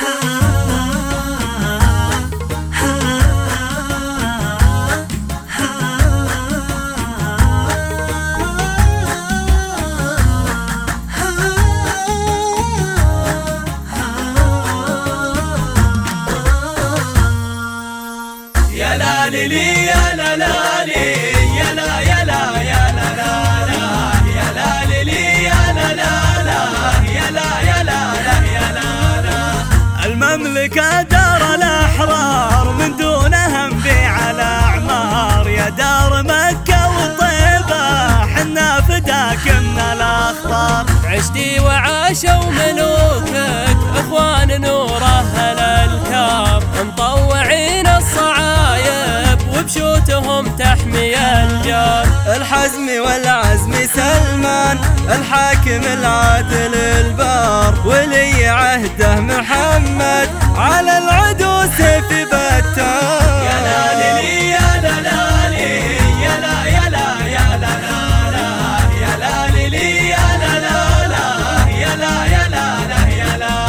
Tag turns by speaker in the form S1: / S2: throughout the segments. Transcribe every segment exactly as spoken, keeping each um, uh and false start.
S1: يا لا لي يا لا لا لي يا لا يا لا يا لا لا يا لا لي يا لا لا يا لا يا لا يا لا. المملكة دار الأحرار من دون هم على أعمار، يا دار مكة وطيبة حنا فداك من الأخطار.
S2: عشتي وعاشوا ملوكك اخوان نور اهل الكار، مطوعين الصعايب وبشوتهم تحمي الجار.
S1: الحزم والعزم سلمان الحاكم العادل البار، ولي عهده محمد على العدو سيف بتار. يا لا لي يا لا لا لي يا لا يا لا يا لا لا يا لا لي يا لا لا يا لا يا لا يا لا.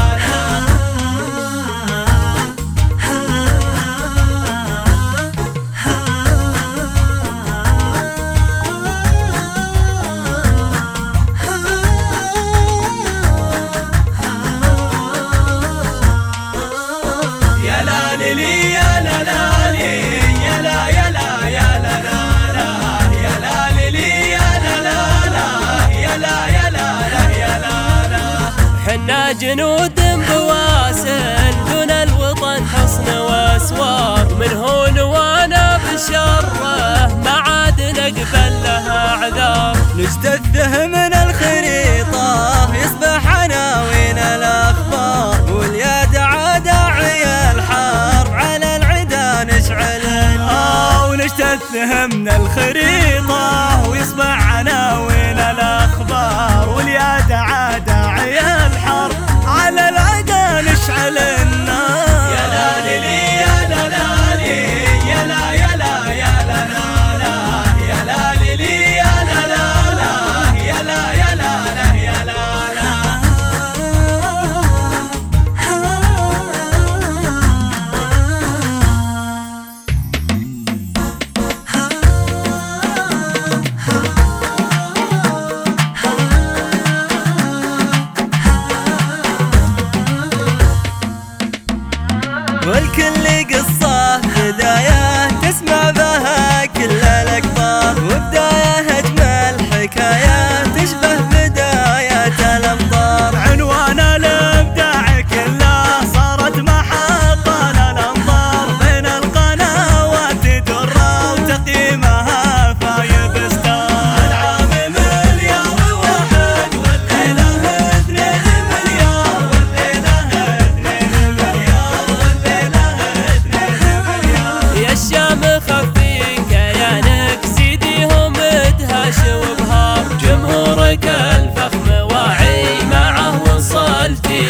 S1: يا لا لي يا لا لا لي يا لا يا لا يا لا لا يا لا لي يا لا لا يا لا يا لا يا لا.
S2: حنا جنود بواسل دون الوطن حصن واسوار، من هون وانا بشره ما عاد نقبل لها اعذار.
S1: نجتثه من الخريطة يصبح عناوين الأخبار، واليد عاد عيا الحرب على العدا نشعل النار. ونجتثه من الخريطة ويصبح عناوين الأخبار، واليد عاد عيا الحرب على العدا نشعل النار. يا لا لي يا لا لا لي يا لا يا لا يا لا لا يا لا لي يا لا لا يا لا يا لا يا لا. والكل قصة بداية تسمع بها كل الأقطار، وبداية أجمل حكاية تشبه بداية الأمطار. عنوان الإبداع كله صارت محطة للأنظار، بين القنوات درة وتقييمها فايب ستار. العام مليار واحد والليلة اثنين مليار، والليلة اثنين مليار.
S2: يا الشام خفين كيانك سيديهم ادهش وبهار، جمهورك الفخم واعي معه وصلتي